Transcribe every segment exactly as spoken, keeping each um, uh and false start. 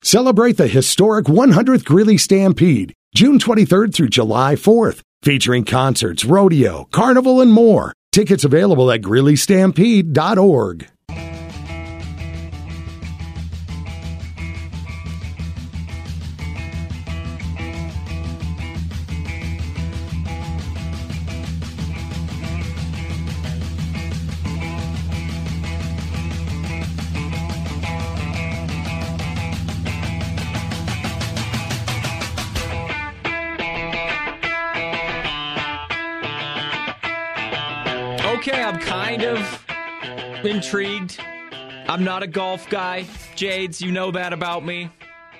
Celebrate the historic one hundredth Greeley Stampede, June twenty-third through July fourth, featuring concerts, rodeo, carnival, and more. Tickets available at greeley stampede dot org. Okay, I'm kind of intrigued. I'm not a golf guy. Jades, you know that about me.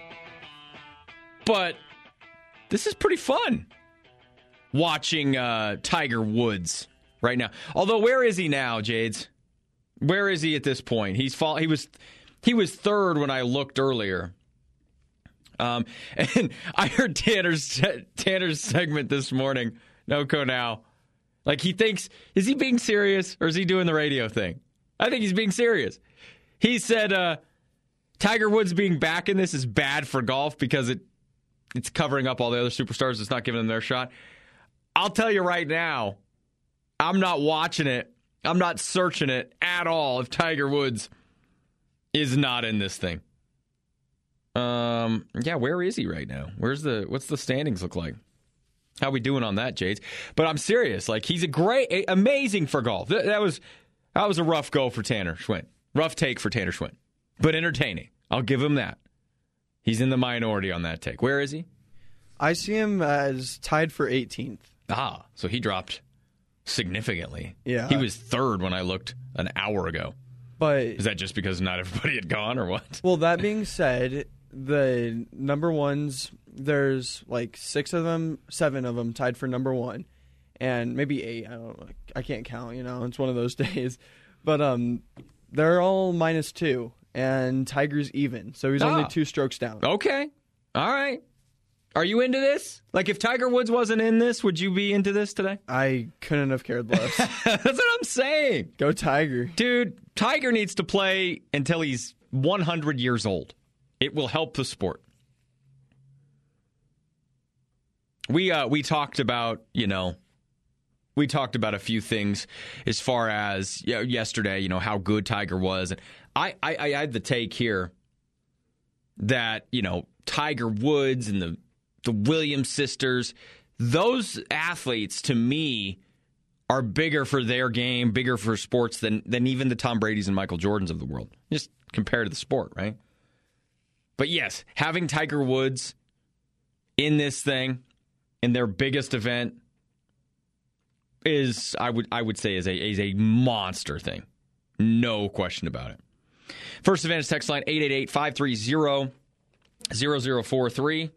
But this is pretty fun. Watching uh, Tiger Woods right now. Although, where is he now, Jades? Where is he at this point? He's fall- He was he was third when I looked earlier. Um, and I heard Tanner's Tanner's segment this morning. No co now. Like, he thinks, is he being serious or is he doing the radio thing? I think he's being serious. He said uh, Tiger Woods being back in this is bad for golf because it it's covering up all the other superstars. It's not giving them their shot. I'll tell you right now, I'm not watching it. I'm not searching it at all if Tiger Woods is not in this thing. Um, yeah, where is he right now? Where's the what's the standings look like? How we doing on that, Jades? But I'm serious. Like, he's a great, amazing for golf. That, that was that was a rough go for Tanner Schwinn. Rough take for Tanner Schwinn. But entertaining. I'll give him that. He's in the minority on that take. Where is he? I see him as tied for eighteenth. Ah, so he dropped significantly. Yeah. He was third when I looked an hour ago. But is that just because not everybody had gone or what? Well, that being said, the number ones, there's like six of them, seven of them tied for number one, and maybe eight. I don't know. I can't count. You know, it's one of those days. But um, they're all minus two, and Tiger's even, so he's ah. only two strokes down. Okay, all right. Are you into this? Like, if Tiger Woods wasn't in this, would you be into this today? I couldn't have cared less. That's what I'm saying. Go Tiger, dude. Tiger needs to play until he's one hundred years old. It will help the sport. We uh, we talked about, you know, we talked about a few things as far as you know, yesterday, you know, how good Tiger was. And I, I, I had the take here that, you know, Tiger Woods and the, the Williams sisters, those athletes, to me, are bigger for their game, bigger for sports than, than even the Tom Brady's and Michael Jordans of the world. Just compared to the sport, right? But yes, having Tiger Woods in this thing, in their biggest event, is I would I would say is a is a monster thing. No question about it. First Advantage text line eight eight eight, five three zero, zero zero four three.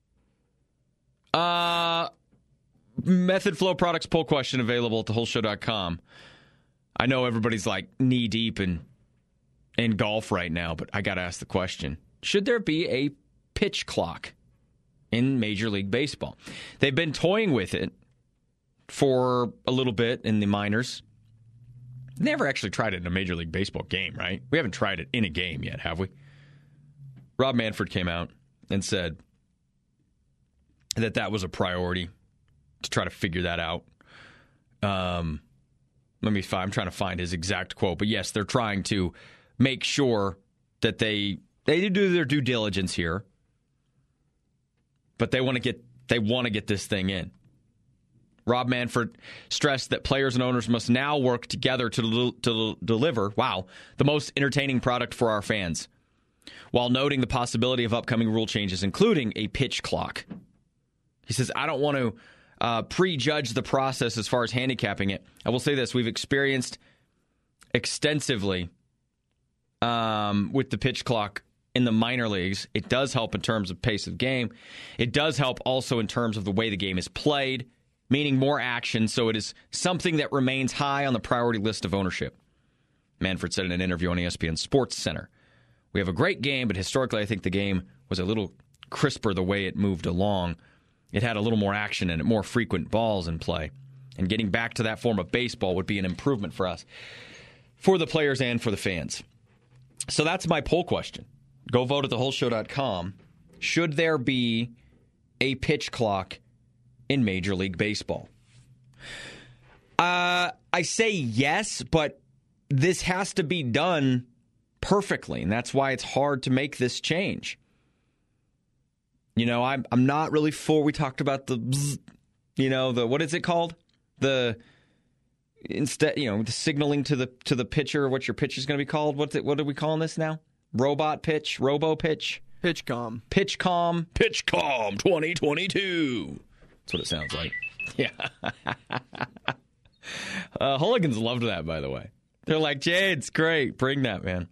Uh Method Flow Products poll question available at the whole show dot com. I know everybody's like knee deep in in golf right now, but I got to ask the question. Should there be a pitch clock in Major League Baseball? They've been toying with it for a little bit in the minors. Never actually tried it in a Major League Baseball game, right? We haven't tried it in a game yet, have we? Rob Manfred came out and said that that was a priority to try to figure that out. Um, let me find, I'm trying to find his exact quote, but yes, they're trying to make sure that they they do their due diligence here. But they want to get they want to get this thing in. Rob Manfred stressed that players and owners must now work together to, del- to deliver, wow, the most entertaining product for our fans, while noting the possibility of upcoming rule changes, including a pitch clock. He says, I don't want to uh, prejudge the process as far as handicapping it. I will say this, we've experienced extensively um, with the pitch clock in the minor leagues. It does help in terms of pace of game. It does help also in terms of the way the game is played, meaning more action, so it is something that remains high on the priority list of ownership. Manfred said in an interview on E S P N Sports Center, we have a great game, but historically I think the game was a little crisper the way it moved along. It had a little more action and more frequent balls in play. And getting back to that form of baseball would be an improvement for us, for the players and for the fans. So that's my poll question. Go vote at the whole show dot com. Should there be a pitch clock in Major League Baseball? Uh, I say yes, but this has to be done perfectly, and that's why it's hard to make this change. You know, I'm I'm not really for. We talked about the, bzz, you know, the what is it called? The instead, you know, the signaling to the to the pitcher what your pitch is going to be called. What's it? What are we calling this now? Robot pitch, robo pitch, PitchCom, PitchCom, PitchCom twenty twenty-two. That's what it sounds like. Yeah. uh, Hooligans loved that, by the way. They're like, Jay, it's great. Bring that, man.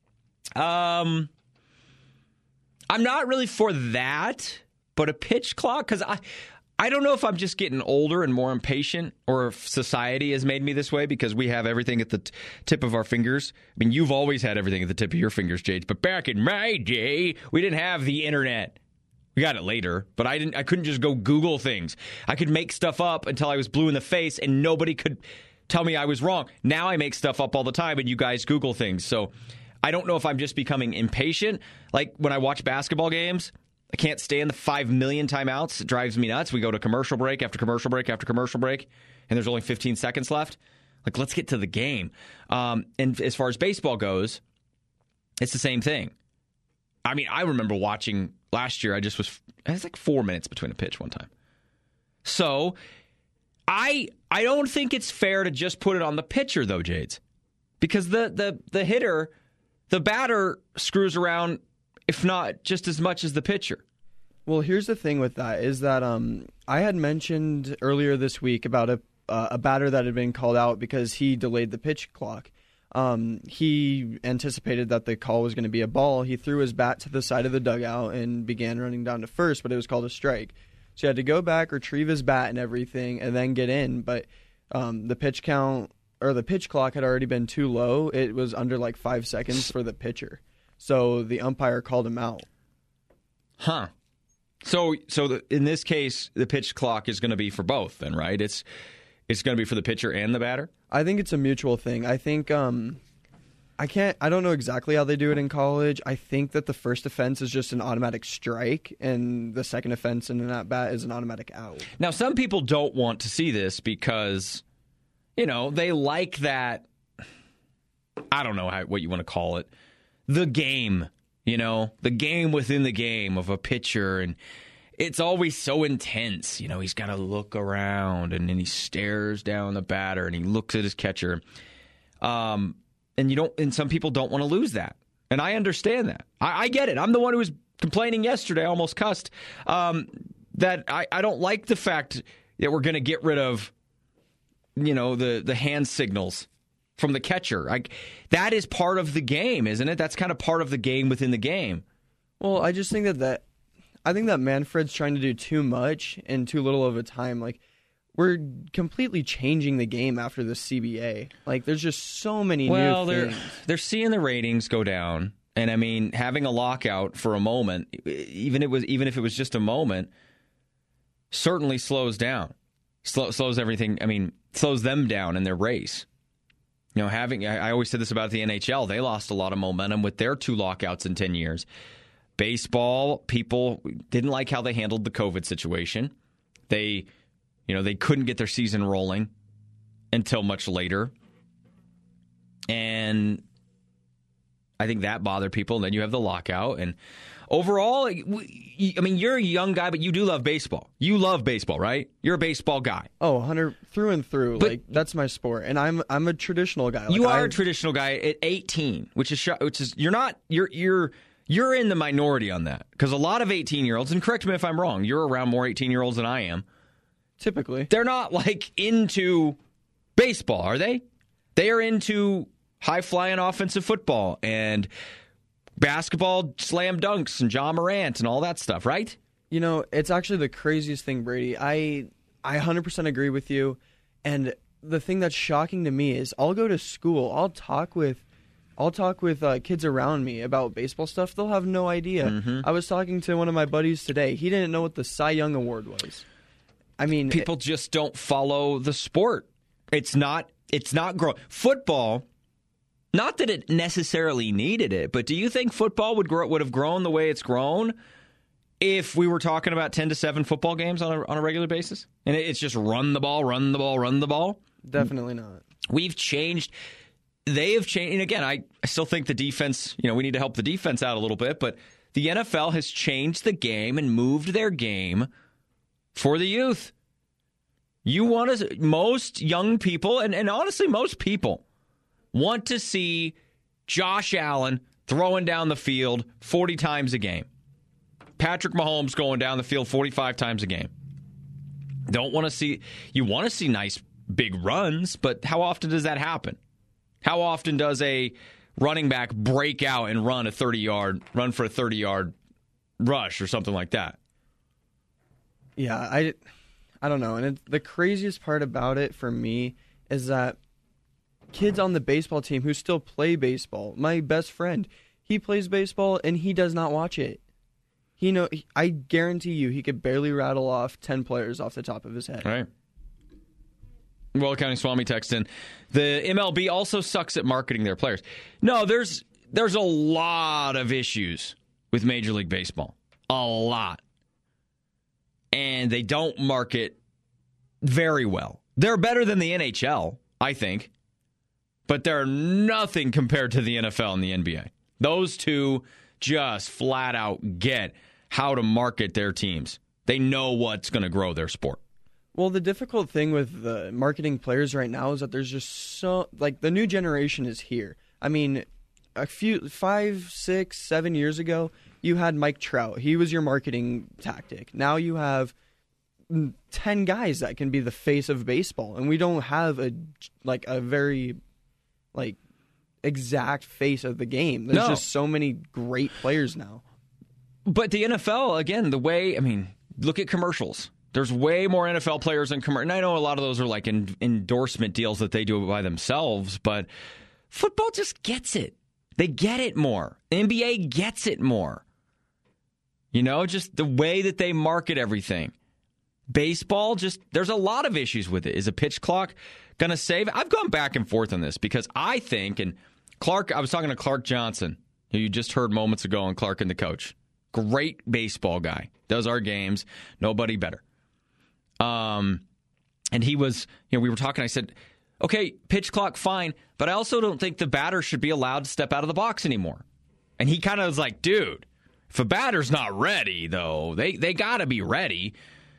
Um, I'm not really for that, but a pitch clock, because I, I don't know if I'm just getting older and more impatient, or if society has made me this way because we have everything at the t- tip of our fingers. I mean, you've always had everything at the tip of your fingers, Jade, but back in my day, we didn't have the internet. We got it later, but I didn't. I couldn't just go Google things. I could make stuff up until I was blue in the face, and nobody could tell me I was wrong. Now I make stuff up all the time, and you guys Google things. So I don't know if I'm just becoming impatient. Like when I watch basketball games, I can't stand the five million timeouts. It drives me nuts. We go to commercial break after commercial break after commercial break, and there's only fifteen seconds left. Like, let's get to the game. Um, and as far as baseball goes, it's the same thing. I mean, I remember watching last year. I just was, it was like four minutes between a pitch one time. So I I don't think it's fair to just put it on the pitcher, though, Jades, because the the the hitter, the batter screws around, if not just as much as the pitcher. Well, here's the thing with that is that um, I had mentioned earlier this week about a uh, a batter that had been called out because he delayed the pitch clock. Um, he anticipated that the call was going to be a ball. He threw his bat to the side of the dugout and began running down to first, but it was called a strike. So he had to go back, retrieve his bat and everything, and then get in. But um, the pitch count or the pitch clock had already been too low. It was under like five seconds for the pitcher. So the umpire called him out. Huh. So so the, in this case, the pitch clock is going to be for both then, right? It's it's going to be for the pitcher and the batter? I think it's a mutual thing. I think um, I can't. I don't know exactly how they do it in college. I think that the first offense is just an automatic strike, and the second offense in an at bat is an automatic out. Now, some people don't want to see this because, you know, they like that. I don't know how, what you want to call it. The game, you know, the game within the game of a pitcher, and it's always so intense. You know, he's got to look around, and then he stares down the batter, and he looks at his catcher. Um, and you don't, and some people don't want to lose that, and I understand that. I, I get it. I'm the one who was complaining yesterday, I almost cussed, um, that I, I don't like the fact that we're going to get rid of, you know, the the hand signals from the catcher. I, that is part of the game, isn't it? That's kind of part of the game within the game. Well, I just think that that I think that Manfred's trying to do too much in too little of a time. Like, we're completely changing the game after the C B A. Like, there's just so many well, new they're, things. They're seeing the ratings go down. And, I mean, having a lockout for a moment, even it was even if it was just a moment, certainly slows down. Slow, slows everything, I mean, slows them down in their race. You know, having I always said this about the N H L. They lost a lot of momentum with their two lockouts in ten years. Baseball, people didn't like how they handled the COVID situation. They, you know, they couldn't get their season rolling until much later. And I think that bothered people. And then you have the lockout. And overall, I mean, you're a young guy, but you do love baseball. You love baseball, right? You're a baseball guy. Oh, Hunter, through and through. But like, that's my sport. And I'm I'm a traditional guy. Like, you are I, a traditional guy at eighteen, which is which is you're not you're you're you're in the minority on that, because a lot of eighteen-year-olds, and correct me if I'm wrong, you're around more eighteen-year-olds than I am. Typically. They're not, like, into baseball, are they? They are into high-flying offensive football and basketball slam dunks and John Morant and all that stuff, right? You know, it's actually the craziest thing, Brady. I I one hundred percent agree with you. And the thing that's shocking to me is I'll go to school, I'll talk with I'll talk with uh, kids around me about baseball stuff. They'll have no idea. Mm-hmm. I was talking to one of my buddies today. He didn't know what the Cy Young Award was. I mean, people it, just don't follow the sport. It's not. It's not growing. Football Not that it necessarily needed it, but do you think football would grow, would have grown the way it's grown if we were talking about ten to seven football games on a, on a regular basis? And it's just run the ball, run the ball, run the ball? Definitely not. We've changed. They have changed. And again, I, I still think the defense, you know, we need to help the defense out a little bit, but the N F L has changed the game and moved their game for the youth. You want to, most young people, and, and honestly, most people want to see Josh Allen throwing down the field forty times a game. Patrick Mahomes going down the field forty-five times a game. Don't want to see, you want to see nice big runs, but how often does that happen? How often does a running back break out and run a thirty-yard, run for a thirty-yard rush or something like that? Yeah, I, I don't know. And it, the craziest part about it for me is that kids on the baseball team who still play baseball, my best friend, he plays baseball and he does not watch it. He know, I guarantee you he could barely rattle off ten players off the top of his head. Right. Well, County Swami text in, the M L B also sucks at marketing their players. No, there's there's a lot of issues with Major League Baseball. A lot. And they don't market very well. They're better than the N H L, I think. But they're nothing compared to the N F L and the N B A. Those two just flat out get how to market their teams. They know what's going to grow their sport. Well, the difficult thing with the marketing players right now is that there's just so, like, the new generation is here. I mean, a few, five, six, seven years ago, you had Mike Trout. He was your marketing tactic. Now you have ten guys that can be the face of baseball, and we don't have a, like, a very, like, exact face of the game. There's no. just so many great players now. But the N F L, again, the way, I mean, look at commercials. There's way more N F L players than commercials. And I know a lot of those are like in, endorsement deals that they do by themselves, but football just gets it. They get it more. N B A gets it more. You know, just the way that they market everything. Baseball, just, there's a lot of issues with it. Is a pitch clock going to save it? I've gone back and forth on this because I think, and Clark, I was talking to Clark Johnson, who you just heard moments ago on Clark and the Coach. Great baseball guy. Does our games. Nobody better. Um, and he was, you know, we were talking, I said, okay, pitch clock, fine, but I also don't think the batter should be allowed to step out of the box anymore. And he kind of was like, dude, if a batter's not ready, though, they, they got to be ready.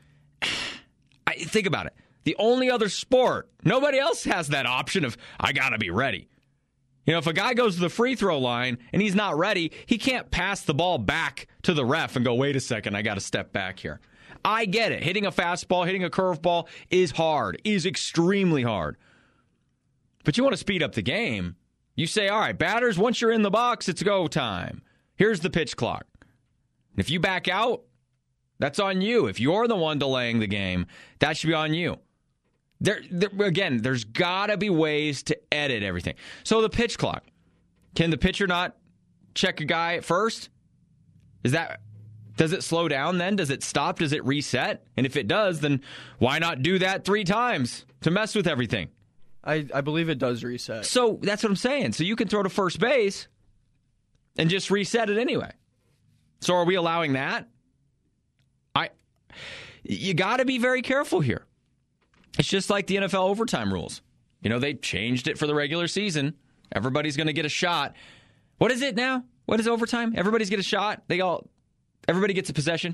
I, think about it. The only other sport, nobody else has that option of, I got to be ready. You know, if a guy goes to the free throw line and he's not ready, he can't pass the ball back to the ref and go, wait a second, I got to step back here. I get it. Hitting a fastball, hitting a curveball is hard, is extremely hard. But you want to speed up the game. You say, all right, batters, once you're in the box, it's go time. Here's the pitch clock. If you back out, that's on you. If you're the one delaying the game, that should be on you. There, there again, there's got to be ways to edit everything. So the pitch clock. Can the pitcher not check a guy at first? Is that... Does it slow down then? Does it stop? Does it reset? And if it does, then why not do that three times to mess with everything? I, I believe it does reset. So that's what I'm saying. So you can throw to first base and just reset it anyway. So are we allowing that? I, you got to be very careful here. It's just like the N F L overtime rules. You know, they changed it for the regular season. Everybody's going to get a shot. What is it now? What is overtime? Everybody's get a shot. They all... Everybody gets a possession.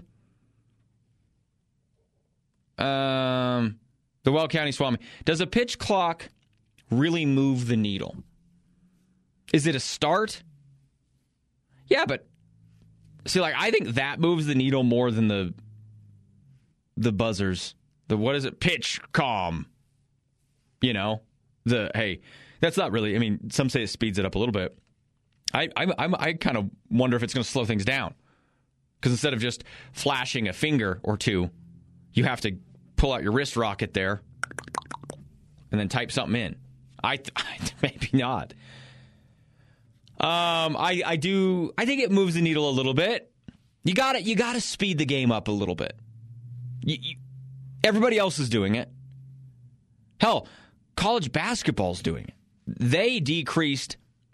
Um, the Well County Swami. Does a pitch clock really move the needle? Is it a start? Yeah, but see, like I think that moves the needle more than the the buzzers. The what is it? Pitch calm. You know, the hey, that's not really. I mean, some say it speeds it up a little bit. I I I'm, I kind of wonder if it's going to slow things down. Because instead of just flashing a finger or two, you have to pull out your wrist rocket there and then type something in. I, I maybe not. Um, I I do. I think it moves the needle a little bit. You got to You got to speed the game up a little bit. You, you, everybody else is doing it. Hell, college basketball's doing it. They decreased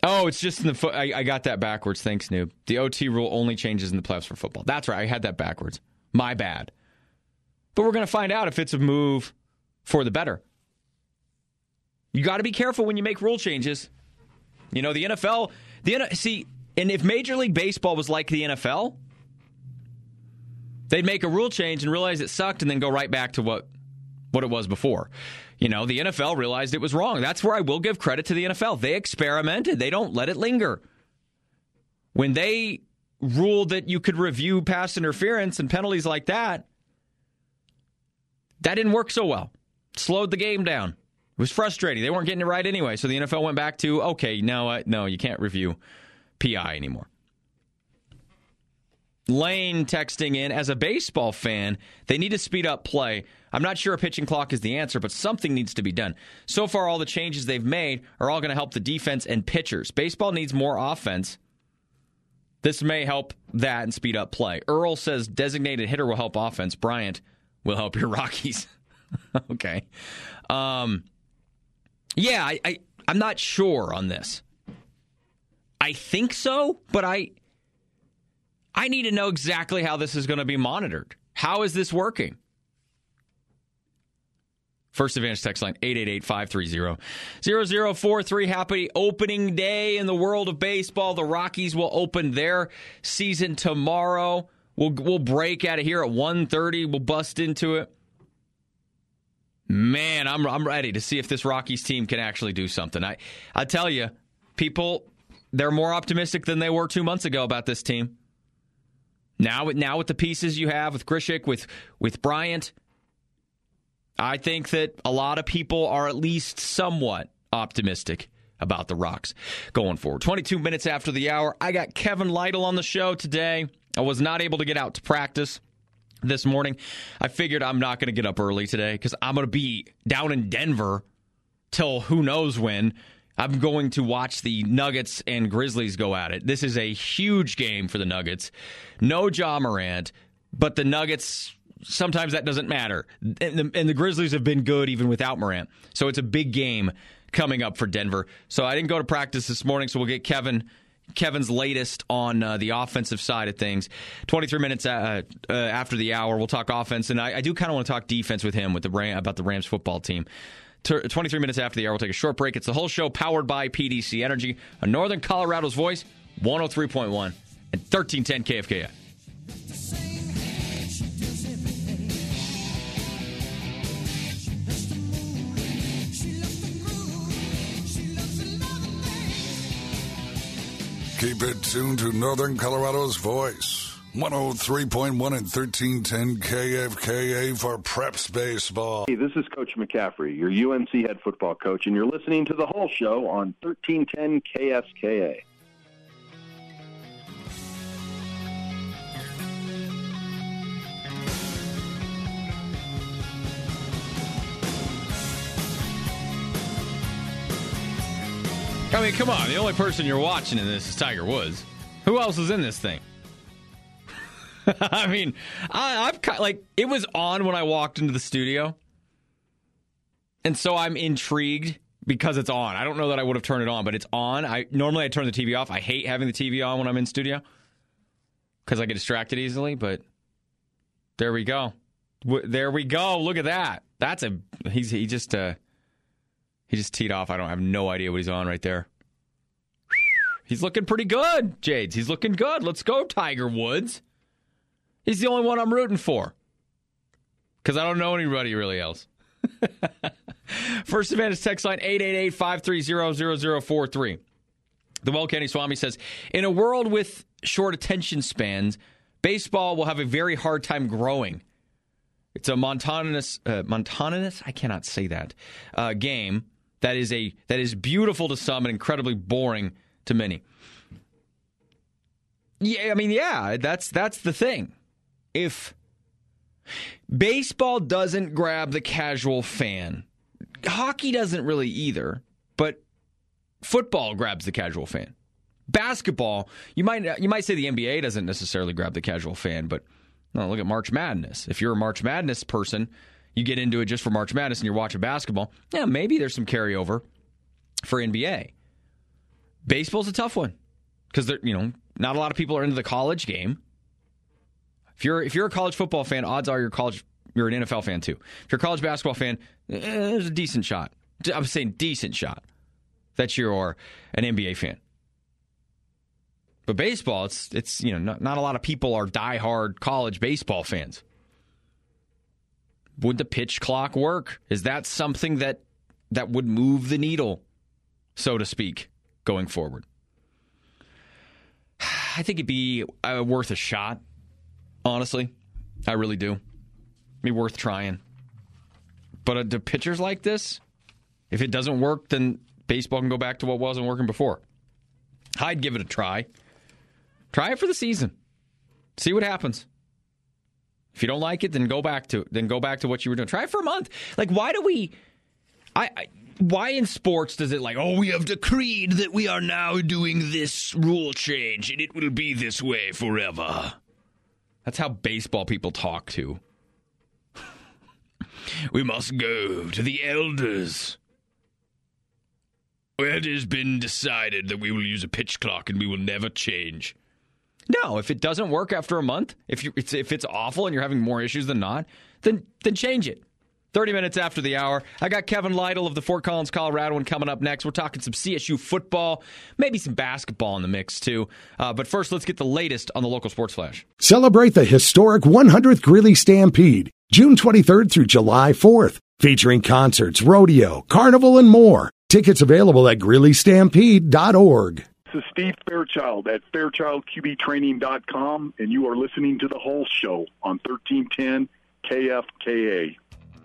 Oh, it's just in the foot. I, I got that backwards. Thanks, noob. The O T rule only changes in the playoffs for football. That's right. I had that backwards. My bad. But we're going to find out if it's a move for the better. You got to be careful when you make rule changes. You know, the N F L, the see, and if Major League Baseball was like the N F L, they'd make a rule change and realize it sucked and then go right back to what, what it was before. You know, the N F L realized it was wrong. That's where I will give credit to the N F L. They experimented. They don't let it linger. When they ruled that you could review pass interference and penalties like that, that didn't work so well. Slowed the game down. It was frustrating. They weren't getting it right anyway. So the N F L went back to, okay, no, uh, no, you can't review P I anymore. Lane texting in, as a baseball fan, they need to speed up play. I'm not sure a pitching clock is the answer, but something needs to be done. So far, all the changes they've made are all going to help the defense and pitchers. Baseball needs more offense. This may help that and speed up play. Earl says designated hitter will help offense. Bryant will help your Rockies. Okay. Um, yeah, I, I, I'm not sure on this. I think so, but I... I need to know exactly how this is going to be monitored. How is this working? First Advantage text line, eight eight eight, five three zero, zero zero four three. Happy opening day in the world of baseball. The Rockies will open their season tomorrow. We'll, we'll break out of here at one thirty. We'll bust into it. Man, I'm I'm ready to see if this Rockies team can actually do something. I, I tell you, people, they're more optimistic than they were two months ago about this team. Now, now with the pieces you have with Grichuk, with with Bryant, I think that a lot of people are at least somewhat optimistic about the Rocks going forward. twenty-two minutes after the hour, I got Kevin Lytle on the show today. I was not able to get out to practice this morning. I figured I'm not going to get up early today because I'm going to be down in Denver till who knows when. I'm going to watch the Nuggets and Grizzlies go at it. This is a huge game for the Nuggets. No Ja Morant, but the Nuggets, sometimes that doesn't matter. And the, and the Grizzlies have been good even without Morant. So it's a big game coming up for Denver. So I didn't go to practice this morning, so we'll get Kevin Kevin's latest on uh, the offensive side of things. twenty-three minutes uh, uh, after the hour, we'll talk offense. And I, I do kind of want to talk defense with him with the Ram, about the Rams football team. twenty-three minutes after the hour, we'll take a short break. It's the whole show powered by P D C Energy, a Northern Colorado's voice, one oh three point one and thirteen ten K F K I. Keep it tuned to Northern Colorado's voice, one oh three point one and thirteen ten K F K A for Preps Baseball. Hey, this is Coach McCaffrey, your U N C head football coach, and you're listening to The Whole Show on thirteen ten K S K A. I mean, come on. The only person you're watching in this is Tiger Woods. Who else is in this thing? I mean, I, I've kind of, like, it was on when I walked into the studio. And so I'm intrigued because it's on. I don't know that I would have turned it on, but it's on. I normally I turn the T V off. I hate having the T V on when I'm in studio because I get distracted easily, but there we go. W- there we go. Look at that. That's a, he's, he just, uh, He just teed off. I don't I have no idea what he's on right there. He's looking pretty good, Jades. He's looking good. Let's go, Tiger Woods. He's the only one I'm rooting for. Because I don't know anybody really else. First Advantage text line, eight eight eight, five three zero, zero zero four three. The Well Candy Swami says, in a world with short attention spans, baseball will have a very hard time growing. It's a monotonous, uh, monotonous, I cannot say that, uh, game that is a that is beautiful to some and incredibly boring to many. Yeah, I mean, yeah, that's that's the thing. If baseball doesn't grab the casual fan, hockey doesn't really either, but football grabs the casual fan. Basketball, you might you might say the N B A doesn't necessarily grab the casual fan, but no, look at March Madness. If you're a March Madness person, you get into it just for March Madness and you're watching basketball, yeah, maybe there's some carryover for N B A. Baseball's a tough one because you know not a lot of people are into the college game. If you're if you're a college football fan, odds are you're college you're an N F L fan too. If you're a college basketball fan, eh, there's a decent shot. I'm saying decent shot that you're an N B A fan. But baseball, it's it's you know not, not a lot of people are diehard college baseball fans. Would the pitch clock work? Is that something that that would move the needle, so to speak, going forward? I think it'd be uh, worth a shot. Honestly, I really do. Be worth trying. But uh, do pitchers like this? If it doesn't work, then baseball can go back to what wasn't working before. I'd give it a try. Try it for the season. See what happens. If you don't like it, then go back to then go back to what you were doing. Try it for a month. Like, why do we? I, I why in sports does it like? Oh, we have decreed that we are now doing this rule change, and it will be this way forever. That's how baseball people talk to. We must go to the elders. It has been decided that we will use a pitch clock and we will never change. No, if it doesn't work after a month, if you it's, if it's awful and you're having more issues than not, then then change it. thirty minutes after the hour, I got Kevin Lytle of the Fort Collins, Colorado one coming up next. We're talking some C S U football, maybe some basketball in the mix too. Uh, but first, let's get the latest on the local sports flash. Celebrate the historic one hundredth Greeley Stampede, June twenty-third through July fourth, featuring concerts, rodeo, carnival, and more. Tickets available at greeley stampede dot org. This is Steve Fairchild at fairchild q b training dot com, and you are listening to The Whole Show on thirteen ten K F K A.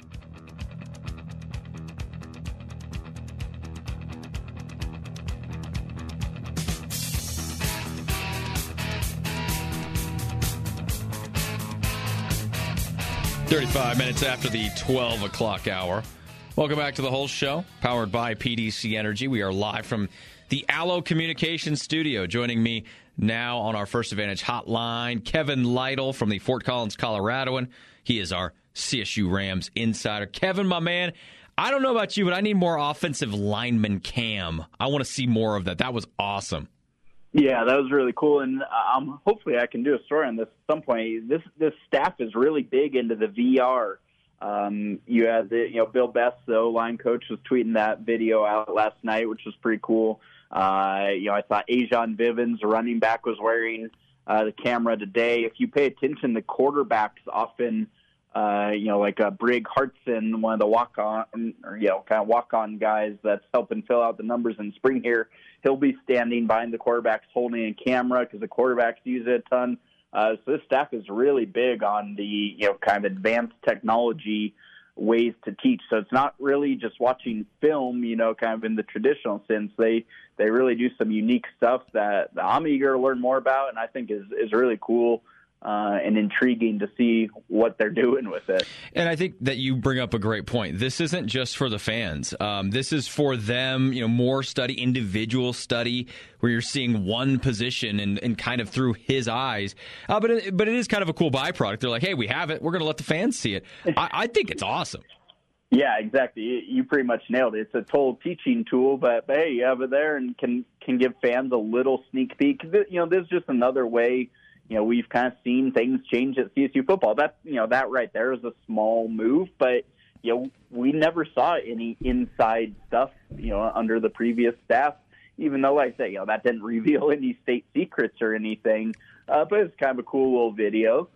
thirty-five minutes after the twelve o'clock hour. Welcome back to The Whole Show, powered by P D C Energy. We are live from the Allo Communications Studio. Joining me now on our First Advantage hotline, Kevin Lytle from the Fort Collins, Coloradoan. He is our C S U Rams insider. Kevin, my man, I don't know about you, but I need more offensive lineman cam. I want to see more of that. That was awesome. Yeah, that was really cool, and um, hopefully I can do a story on this at some point. This this staff is really big into the V R. Um, you had the, you know, Bill Best, the O-line coach, was tweeting that video out last night, which was pretty cool. Uh, you know, I saw Ajon Vivens, the running back, was wearing uh, the camera today. If you pay attention, the quarterbacks often, uh, you know, like uh, Brig Hartson, one of the walk-on, or, you know, kind of walk-on guys that's helping fill out the numbers in spring here, he'll be standing behind the quarterbacks holding a camera because the quarterbacks use it a ton. Uh, so this staff is really big on the, you know, kind of advanced technology ways to teach. So it's not really just watching film, you know, kind of in the traditional sense. They they really do some unique stuff that I'm eager to learn more about, and I think is is really cool uh, and intriguing to see what they're doing with it. And I think that you bring up a great point. This isn't just for the fans. Um, this is for them, you know, more study, individual study, where you're seeing one position and, and kind of through his eyes. Uh, but, it, but it is kind of a cool byproduct. They're like, hey, we have it. We're going to let the fans see it. I, I think it's awesome. Yeah, exactly. You pretty much nailed it. It's a total teaching tool, but, but hey, you have it there and can, can give fans a little sneak peek. You know, this is just another way. You know, we've kind of seen things change at C S U football. That's, you know, that right there is a small move, but, you know, we never saw any inside stuff, you know, under the previous staff, even though, like I say, you know, that didn't reveal any state secrets or anything. Uh, but it's kind of a cool little video.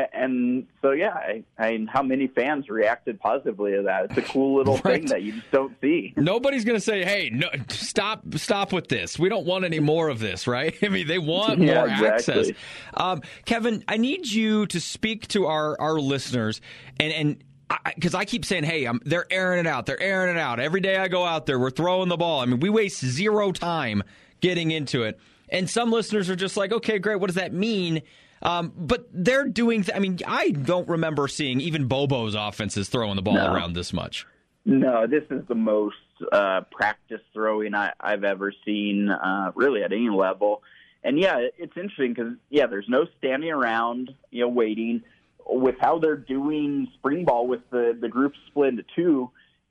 And so, yeah, I, I, how many fans reacted positively to that? It's a cool little right. thing that you just don't see. Nobody's going to say, hey, no, stop stop with this. We don't want any more of this, right? I mean, they want yeah, more exactly. access. Um, Kevin, I need you to speak to our, our listeners, and, and because I, I keep saying, hey, I'm, they're airing it out. They're airing it out. Every day I go out there, we're throwing the ball. I mean, we waste zero time getting into it. And some listeners are just like, okay, great. What does that mean? Um, but they're doing, th- I mean, I don't remember seeing even Bobo's offenses throwing the ball no. around this much. No, this is the most uh, practice throwing I, I've ever seen, uh, really at any level. And, yeah, it's interesting because, yeah, there's no standing around, you know, waiting. With how they're doing spring ball with the, the group split into two,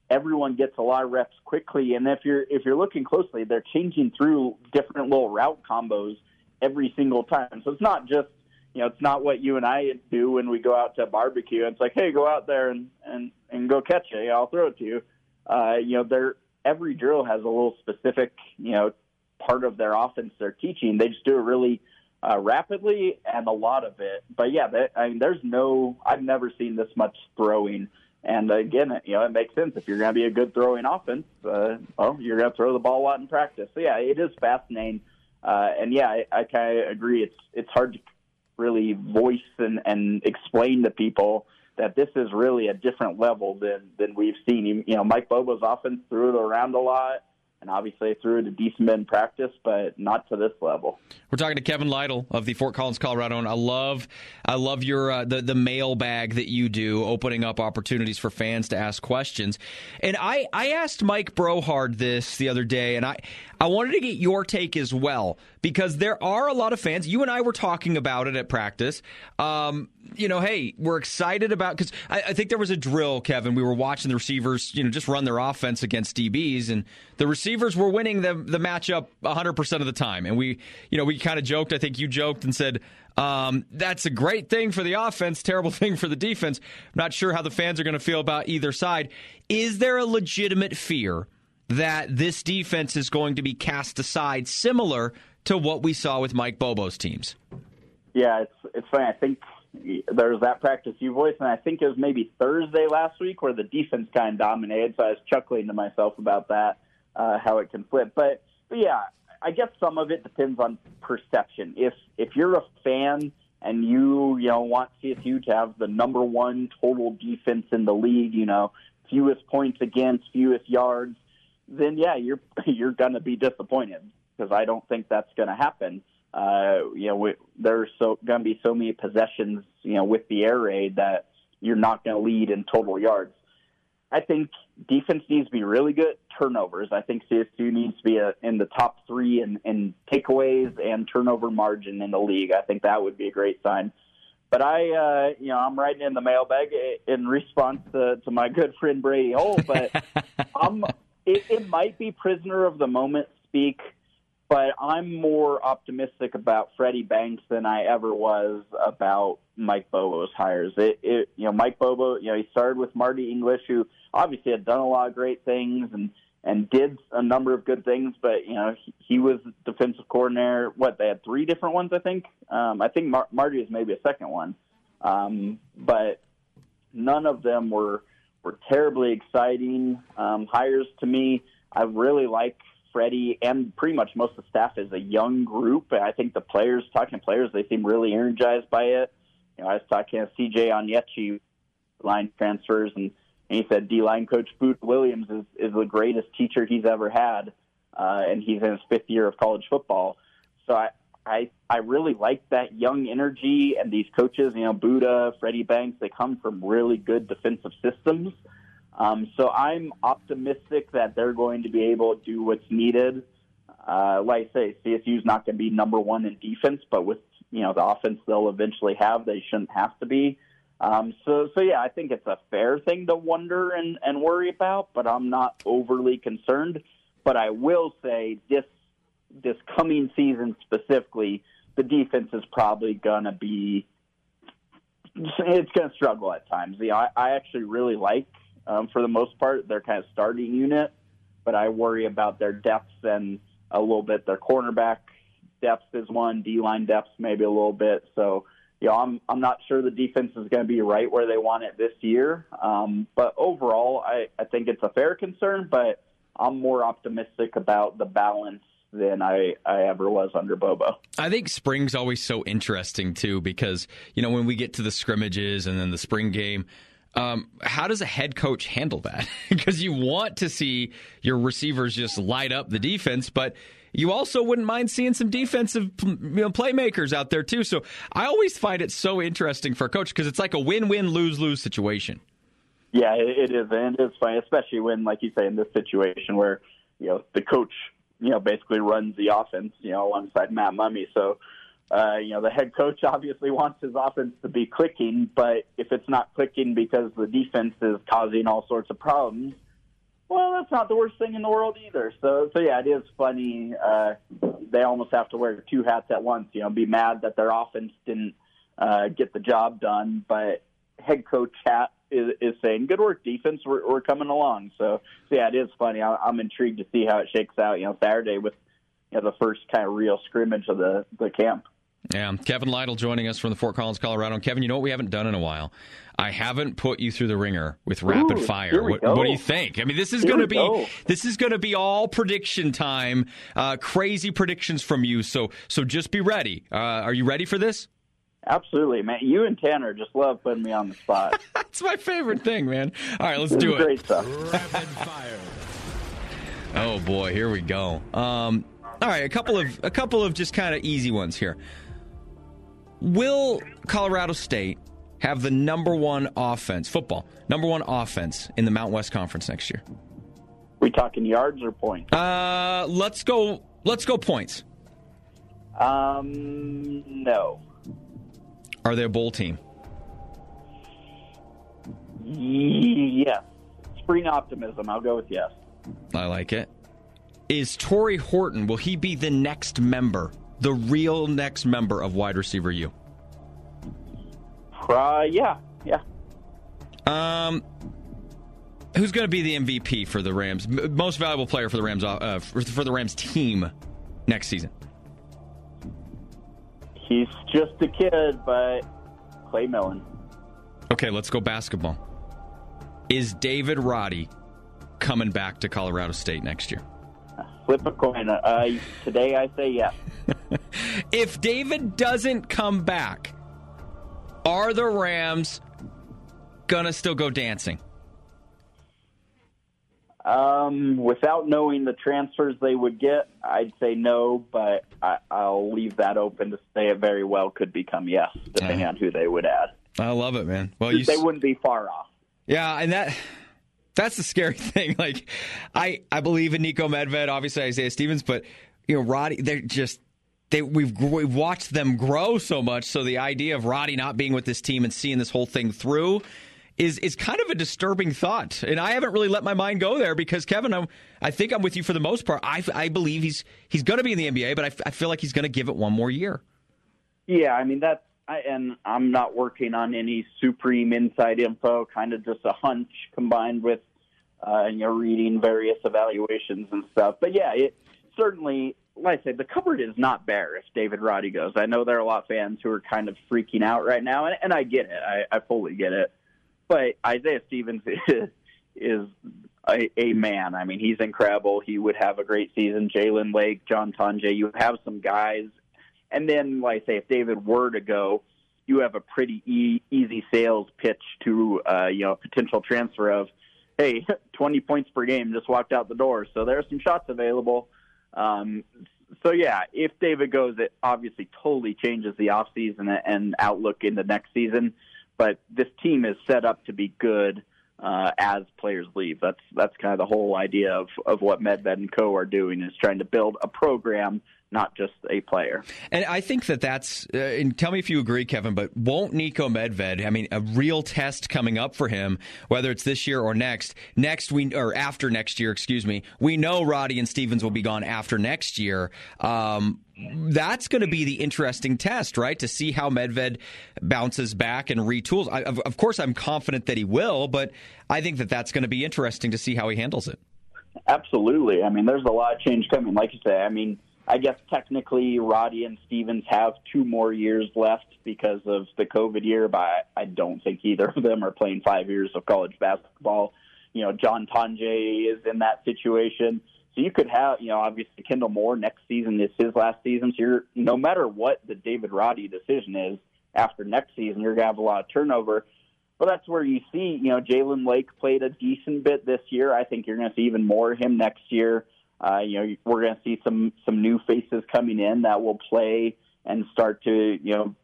everyone gets a lot of reps quickly. And if you're if you're looking closely, they're changing through different little route combos every single time. So it's not just, you know, it's not what you and I do when we go out to barbecue. It's like, hey, go out there and, and, and go catch it. Yeah, I'll throw it to you. Uh, you know, they're, every drill has a little specific, you know, part of their offense they're teaching. They just do it really uh, rapidly and a lot of it. But, yeah, that, I mean, there's no – I've never seen this much throwing. And, again, you know, it makes sense. If you're going to be a good throwing offense, uh, well, you're going to throw the ball a lot in practice. So, yeah, it is fascinating. Uh, and, yeah, I, I kind of agree. It's it's hard to really voice and, and explain to people that this is really a different level than, than we've seen. You know, Mike Bobo's offense threw it around a lot, and obviously threw it a decent bit in practice, but not to this level. We're talking to Kevin Lytle of the Fort Collins, Colorado, and I love, I love your uh, the the mailbag that you do, opening up opportunities for fans to ask questions. And I, I asked Mike Brohard this the other day, and I I wanted to get your take as well, because there are a lot of fans. You and I were talking about it at practice. Um, you know, hey, we're excited about, because I, I think there was a drill, Kevin. We were watching the receivers, you know, just run their offense against D Bs, and the receivers were winning the the matchup one hundred percent of the time. And we, you know, we kind of joked. I think you joked and said, um, that's a great thing for the offense, terrible thing for the defense. I'm not sure how the fans are going to feel about either side. Is there a legitimate fear that this defense is going to be cast aside, similar to what we saw with Mike Bobo's teams? Yeah, it's it's funny. I think there was that practice you voiced, and I think it was maybe Thursday last week where the defense kind of dominated, so I was chuckling to myself about that, uh, how it can flip. But, but, yeah, I guess some of it depends on perception. If if you're a fan and you, you know, want C S U to have the number one total defense in the league, you know, fewest points against, fewest yards, then, yeah, you're you're going to be disappointed, because I don't think that's going to happen. Uh, you know, we, there's so going to be so many possessions, you know, with the air raid that you're not going to lead in total yards. I think defense needs to be really good at turnovers. I think C S U needs to be a, in the top three in, in takeaways and turnover margin in the league. I think that would be a great sign. But I, uh, you know, I'm writing in the mailbag in response to, to my good friend Brady Hole, but I'm, it, it might be prisoner of the moment speak. But I'm more optimistic about Freddie Banks than I ever was about Mike Bobo's hires. It, it, you know, Mike Bobo, you know, he started with Marty English, who obviously had done a lot of great things and, and did a number of good things. But, you know, he, he was defensive coordinator. What, they had three different ones, I think? Um, I think Mar- Marty was maybe a second one. Um, but none of them were, were terribly exciting um, hires to me. I really like Freddie and pretty much most of the staff is a young group. I think the players, talking to players, they seem really energized by it. You know, I was talking to C J Onyechi, line transfers, and, and he said D-line coach Boot Williams is, is the greatest teacher he's ever had, uh, and he's in his fifth year of college football. So I, I, I really like that young energy, and these coaches, you know, Buddha, Freddie Banks, they come from really good defensive systems. Um, so I'm optimistic that they're going to be able to do what's needed. Uh, like I say, C S U's not going to be number one in defense, but with, you know, the offense they'll eventually have, they shouldn't have to be. Um, so, so yeah, I think it's a fair thing to wonder and, and worry about, but I'm not overly concerned. But I will say this this coming season specifically, the defense is probably going to be it's going to struggle at times. You know, I, I actually really like. Um, for the most part, their kind of starting unit, but I worry about their depth and a little bit their cornerback depth is one, D-line depth maybe a little bit. So, you know, I'm I'm not sure the defense is going to be right where they want it this year. Um, but overall, I, I think it's a fair concern, but I'm more optimistic about the balance than I, I ever was under Bobo. I think spring's always so interesting, too, because, you know, when we get to the scrimmages and then the spring game, Um, how does a head coach handle that? Because you want to see your receivers just light up the defense, but you also wouldn't mind seeing some defensive, you know, playmakers out there too. So I always find it so interesting for a coach because it's like a win-win, lose-lose situation. Yeah, it is, and it's funny, especially when, like you say, in this situation where, you know, the coach, you know, basically runs the offense, you know, alongside Matt Mumme. So, Uh, you know, the head coach obviously wants his offense to be clicking, but if it's not clicking because the defense is causing all sorts of problems, Well, that's not the worst thing in the world either. So, so yeah, it is funny. Uh, they almost have to wear two hats at once. You know, be mad that their offense didn't uh, get the job done, but head coach hat is, is saying, "Good work, defense. We're, we're coming along." So, so, yeah, it is funny. I, I'm intrigued to see how it shakes out. You know, Saturday with you know the first kind of real scrimmage of the the camp. Yeah, Kevin Lytle joining us from the Fort Collins, Colorado. And Kevin, you know what we haven't done in a while? I haven't put you through the ringer with rapid Ooh, fire. What, what do you think? I mean, this is going to be go. this is going to be all prediction time, uh, crazy predictions from you. So, so just be ready. Uh, are you ready for this? Absolutely, man. You and Tanner just love putting me on the spot. That's my favorite thing, man. All right, let's do it. Great stuff. Rapid fire. Oh boy, here we go. Um, all right, a couple of a couple of just kind of easy ones here. Will Colorado State have the number one offense, football, number one offense in the Mountain West Conference next year? We talking yards or points? Uh, let's go. Let's go points. Um, no. Are they a bowl team? Yes. Spring optimism. I'll go with yes. I like it. Is Torrey Horton? Will he be the next member? The real next member of wide receiver U? Uh, yeah, yeah. Um, who's going to be the M V P for the Rams? M- most valuable player for the Rams uh, for, for the Rams team next season? He's just a kid, but Clay Millen. Okay, let's go basketball. Is David Roddy coming back to Colorado State next year? Flip a coin. Uh, today I say yes. If David doesn't come back, are the Rams gonna still go dancing? Um, without knowing the transfers they would get, I'd say no, but I, I'll leave that open to say it very well could become yes, depending uh, on who they would add. I love it, man. Well, you they wouldn't be far off. Yeah, and that that's the scary thing. Like, I I believe in Nico Medved, obviously Isaiah Stevens, but you know, Roddy, they're just they we've we've watched them grow so much. So the idea of Roddy not being with this team and seeing this whole thing through is is kind of a disturbing thought. And I haven't really let my mind go there because Kevin, I'm, I think I'm with you for the most part. I I believe he's he's going to be in the N B A, but I, I feel like he's going to give it one more year. Yeah, I mean that's. I, and I'm not working on any supreme inside info, kind of just a hunch combined with, uh, you know, reading various evaluations and stuff. But yeah, it certainly, like I said, the cupboard is not bare if David Roddy goes. I know there are a lot of fans who are kind of freaking out right now, and, and I get it. I, I fully get it. But Isaiah Stevens is, is a, a man. I mean, he's incredible. He would have a great season. Jalen Lake, John Tonje, you have some guys. And then, like I say, if David were to go, you have a pretty e- easy sales pitch to, uh, you know, a potential transfer of, hey, twenty points per game, just walked out the door. So there are some shots available. Um, so, yeah, if David goes, it obviously totally changes the offseason and outlook in the next season. But this team is set up to be good uh, as players leave. That's that's kind of the whole idea of, of what Medved and co. are doing, is trying to build a program, not just a player. And I think that that's, uh, and tell me if you agree, Kevin, but won't Nico Medved, I mean, a real test coming up for him, whether it's this year or next, next we, or after next year, excuse me, we know Roddy and Stevens will be gone after next year. Um, that's going to be the interesting test, right? To see how Medved bounces back and retools. I, of, of course, I'm confident that he will, but I think that that's going to be interesting to see how he handles it. Absolutely. I mean, there's a lot of change coming. Like you say, I mean, I guess technically Roddy and Stevens have two more years left because of the COVID year, but I, I don't think either of them are playing five years of college basketball. You know, John Tonje is in that situation. So you could have, you know, obviously Kendall Moore next season is his last season. So you're, no matter what the David Roddy decision is after next season, you're going to have a lot of turnover. Well, that's where you see, you know, Jalen Lake played a decent bit this year. I think you're going to see even more of him next year. Uh, you know, we're going to see some, some new faces coming in that will play and start to, you know,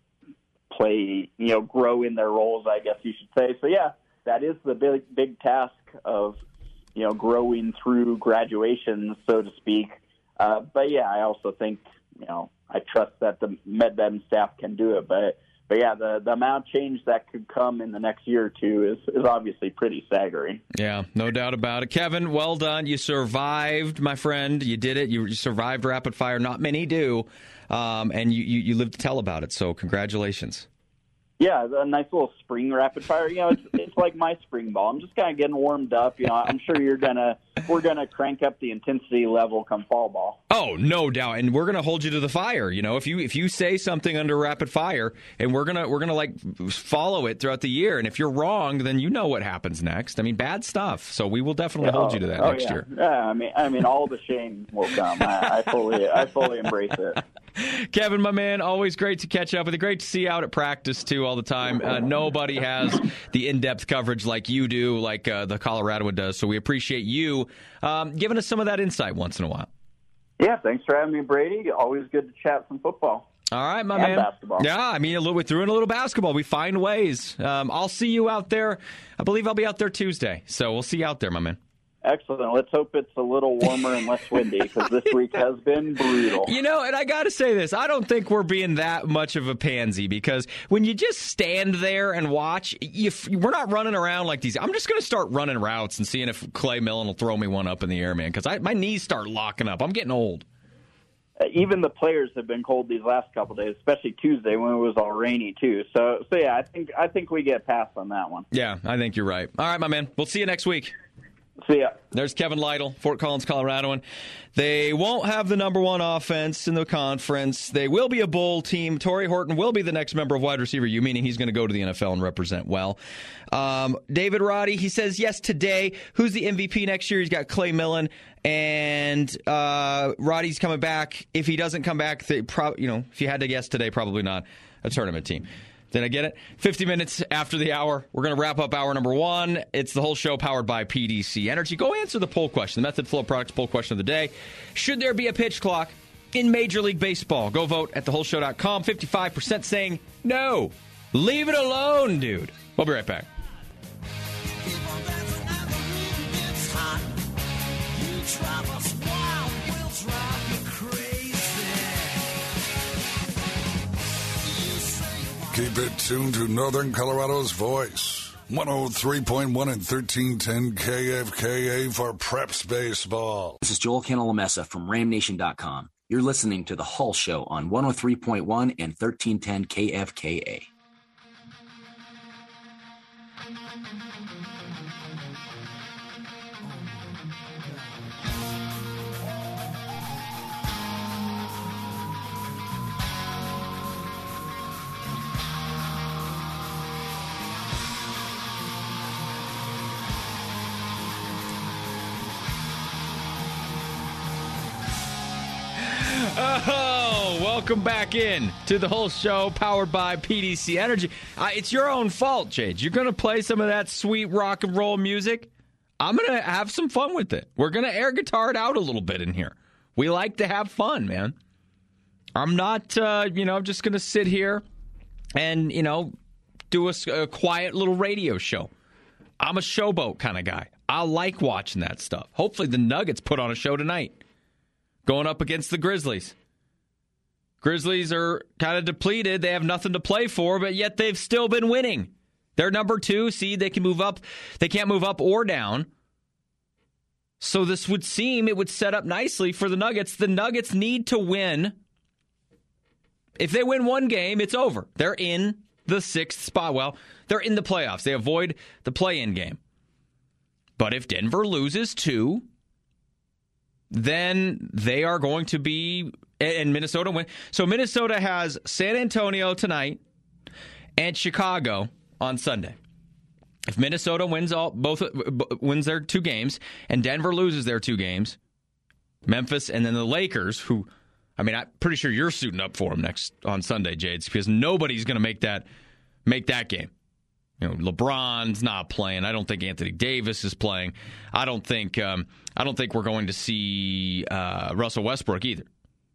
play, you know, grow in their roles, I guess you should say. So, yeah, that is the big, big task of, you know, growing through graduation, so to speak. Uh, but, yeah, I also think, you know, I trust that the Medved staff can do it. But but yeah, the, the amount of change that could come in the next year or two is, is obviously pretty staggering. Yeah, no doubt about it. Kevin, well done. You survived, my friend. You did it. You survived rapid fire. Not many do. Um, and you, you, you lived to tell about it. So congratulations. Yeah, a nice little spring rapid fire. You know, it's it's like my spring ball. I'm just kind of getting warmed up. You know, I'm sure you're gonna we're gonna crank up the intensity level come fall ball. Oh, no doubt, and we're gonna hold you to the fire. You know, if you if you say something under rapid fire, and we're gonna we're gonna like follow it throughout the year. And if you're wrong, then you know what happens next. I mean, bad stuff. So we will definitely Yeah, hold oh, you to that oh, next yeah. year. Yeah, I mean, I mean, all the shame will come. I, I fully I fully embrace it. Kevin, my man, always great to catch up with you. Great to see you out at practice, too, all the time. Uh, nobody has the in-depth coverage like you do, like uh, the Coloradoan does. So we appreciate you um, giving us some of that insight once in a while. Yeah, thanks for having me, Brady. Always good to chat some football. All right, my and man. Basketball. Yeah, I mean, a little, we threw in a little basketball. We find ways. Um, I'll see you out there. I believe I'll be out there Tuesday. So we'll see you out there, my man. Excellent. Let's hope it's a little warmer and less windy because this week has been brutal. You know, and I got to say this. I don't think we're being that much of a pansy because when you just stand there and watch, you, we're not running around like these. I'm just going to start running routes and seeing if Clay Millen will throw me one up in the air, man, because my knees start locking up. I'm getting old. Uh, even the players have been cold these last couple of days, especially Tuesday when it was all rainy too. So, so yeah, I think I think we get past on that one. Yeah, I think you're right. All right, my man. We'll see you next week. See ya. There's Kevin Lytle, Fort Collins, Coloradoan. They won't have the number one offense in the conference. They will be a bowl team. Torrey Horton will be the next member of wide receiver U, meaning he's going to go to the N F L and represent well. Um, David Roddy, he says yes today. Who's the M V P next year? He's got Clay Millen, and uh, Roddy's coming back. If he doesn't come back, they pro- you know, if you had to guess today, probably not a tournament team. Did I get it? fifty minutes after the hour, we're going to wrap up hour number one. It's the whole show powered by P D C Energy. Go answer the poll question, the Method Flow Products poll question of the day. Should there be a pitch clock in Major League Baseball? Go vote at the whole show dot com. fifty-five percent saying no. Leave it alone, dude. We'll be right back. Keep it tuned to Northern Colorado's voice. one oh three point one and thirteen ten K F K A for Preps Baseball. This is Joel Cantalamessa from Ram Nation dot com. You're listening to The Hull Show on one oh three point one and thirteen ten K F K A. Oh, welcome back in to the whole show powered by P D C Energy. Uh, it's your own fault, Jade. You're going to play some of that sweet rock and roll music. I'm going to have some fun with it. We're going to air guitar it out a little bit in here. We like to have fun, man. I'm not, uh, you know, just going to sit here and, you know, do a, a quiet little radio show. I'm a showboat kind of guy. I like watching that stuff. Hopefully the Nuggets put on a show tonight. Going up against the Grizzlies. Grizzlies are kind of depleted. They have nothing to play for, but yet they've still been winning. They're number two seed. They can move up. They can't move up or down. So this would seem it would set up nicely for the Nuggets. The Nuggets need to win. If they win one game, it's over. They're in the sixth spot. Well, they're in the playoffs. They avoid the play-in game. But if Denver loses two, then they are going to be, and Minnesota win. So Minnesota has San Antonio tonight and Chicago on Sunday. If Minnesota wins all both wins their two games and Denver loses their two games, Memphis and then the Lakers, who, I mean, I'm pretty sure you're suiting up for them next on Sunday, Jades, because nobody's going to make that make that game. You know, LeBron's not playing. I don't think Anthony Davis is playing. I don't think um, I don't think we're going to see uh, Russell Westbrook either.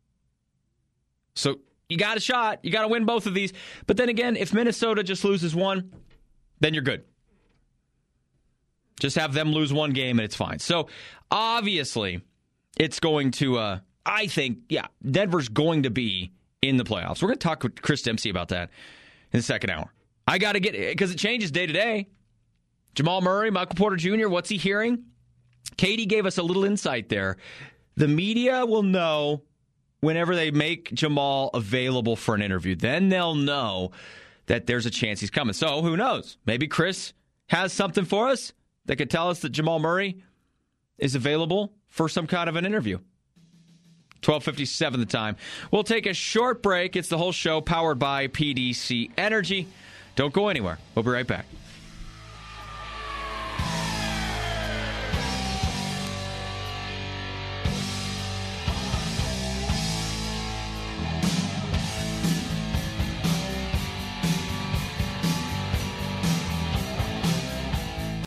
So you got a shot. You got to win both of these. But then again, if Minnesota just loses one, then you're good. Just have them lose one game and it's fine. So obviously, it's going to. Uh, I think, yeah, Denver's going to be in the playoffs. We're going to talk with Chris Dempsey about that in the second hour. I got to get, because it changes day to day. Jamal Murray, Michael Porter Junior, what's he hearing? Katie gave us a little insight there. The media will know whenever they make Jamal available for an interview. Then they'll know that there's a chance he's coming. So who knows? Maybe Chris has something for us that could tell us that Jamal Murray is available for some kind of an interview. twelve fifty-seven the time. We'll take a short break. It's the whole show powered by P D C Energy. Don't go anywhere. We'll be right back.